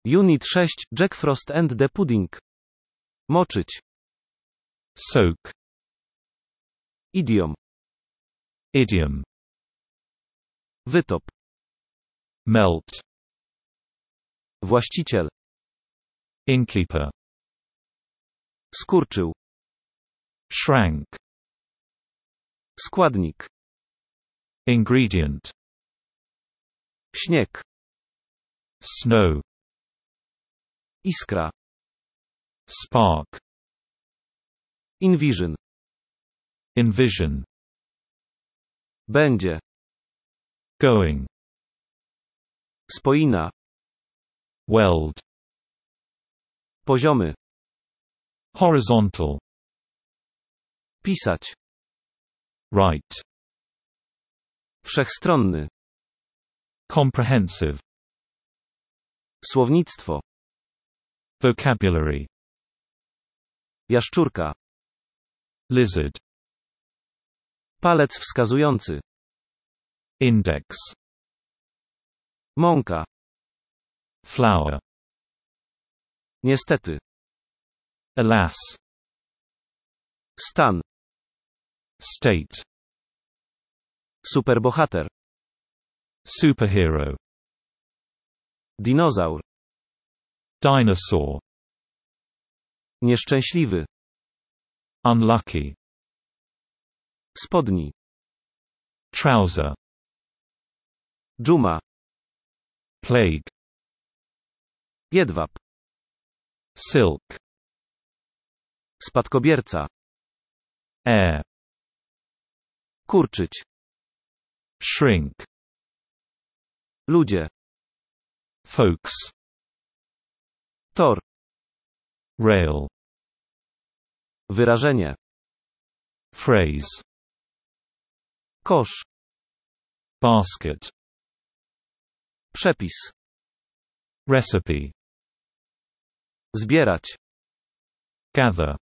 Unit 6, Jack Frost and the Pudding. Moczyć. Soak. Idiom. Idiom. Wytop. Melt. Właściciel. Innkeeper. Skurczył. Shrank. Składnik. Ingredient. Śnieg. Snow. Iskra. Spark. Envision. Envision. Będzie. Going. Spoina. Weld. Poziomy. Horizontal. Pisać. Write. Wszechstronny. Comprehensive. Słownictwo. Vocabulary. Jaszczurka. Lizard. Palec wskazujący. Index. Mąka. Flour. Niestety. Alas. Stan. State. Superbohater. Superhero. Dinozaur. Dinosaur. Nieszczęśliwy. Unlucky. Spodni. Trouser. Dżuma. Plague. Jedwab. Silk. Spadkobierca. Heir. Kurczyć. Shrink. Ludzie. Folks. Tor. Rail. Wyrażenie. Phrase. Kosz. Basket. Przepis. Recipe. Zbierać. Gather.